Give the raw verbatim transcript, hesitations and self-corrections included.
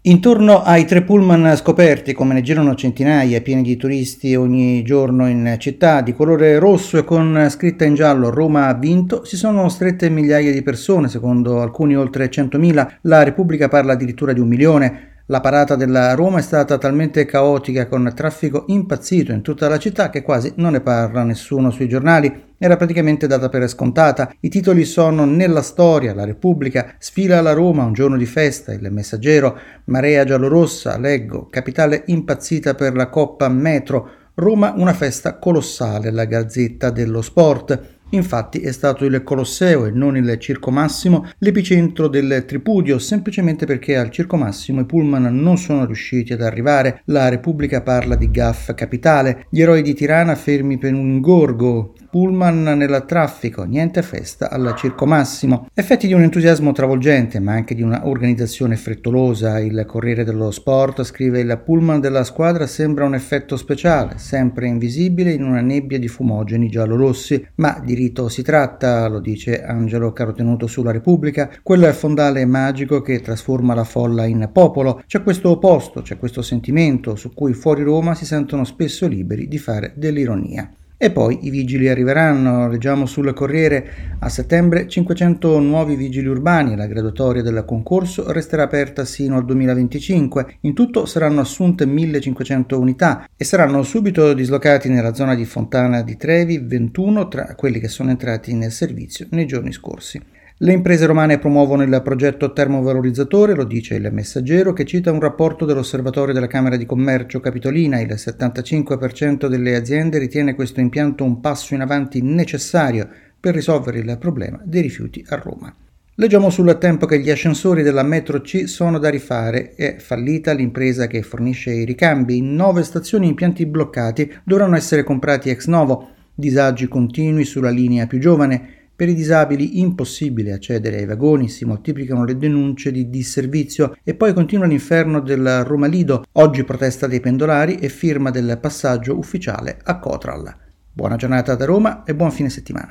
Intorno ai tre pullman scoperti, come ne girano centinaia, pieni di turisti ogni giorno in città, di colore rosso e con scritta in giallo "Roma ha vinto", si sono strette migliaia di persone, secondo alcuni oltre centomila, la Repubblica parla addirittura di un milione. La parata della Roma è stata talmente caotica, con traffico impazzito in tutta la città, che quasi non ne parla nessuno sui giornali. Era praticamente data per scontata. I titoli sono "Nella storia", La Repubblica, "Sfila la Roma, un giorno di festa", Il Messaggero, "Marea giallorossa", Leggo, "Capitale impazzita per la Coppa Metro", Roma una festa colossale, La Gazzetta dello Sport. Infatti è stato il Colosseo e non il Circo Massimo l'epicentro del tripudio, semplicemente perché al Circo Massimo i pullman non sono riusciti ad arrivare. La Repubblica parla di gaffe capitale, gli eroi di Tirana fermi per un ingorgo, pullman nel traffico, niente festa al Circo Massimo. Effetti di un entusiasmo travolgente, ma anche di una organizzazione frettolosa. Il Corriere dello Sport scrive: "Il pullman della squadra sembra un effetto speciale, sempre invisibile in una nebbia di fumogeni giallorossi". Ma di rito si tratta, lo dice Angelo Carotenuto sulla Repubblica, quel fondale magico che trasforma la folla in popolo. C'è questo posto, c'è questo sentimento su cui fuori Roma si sentono spesso liberi di fare dell'ironia. E poi i vigili arriveranno, leggiamo sul Corriere: a settembre cinquecento nuovi vigili urbani, la graduatoria del concorso resterà aperta sino al duemilaventicinque, in tutto saranno assunte millecinquecento unità e saranno subito dislocati nella zona di Fontana di Trevi ventuno tra quelli che sono entrati nel servizio nei giorni scorsi. Le imprese romane promuovono il progetto termovalorizzatore, lo dice Il Messaggero, che cita un rapporto dell'Osservatorio della Camera di Commercio Capitolina. Il settantacinque per cento delle aziende ritiene questo impianto un passo in avanti necessario per risolvere il problema dei rifiuti a Roma. Leggiamo sul Tempo che gli ascensori della metro C sono da rifare. È fallita l'impresa che fornisce i ricambi. In nove stazioni impianti bloccati dovranno essere comprati ex novo. Disagi continui sulla linea più giovane. Per i disabili impossibile accedere ai vagoni, si moltiplicano le denunce di disservizio e poi continua l'inferno del Roma Lido. Oggi protesta dei pendolari e firma del passaggio ufficiale a Cotral. Buona giornata da Roma e buon fine settimana.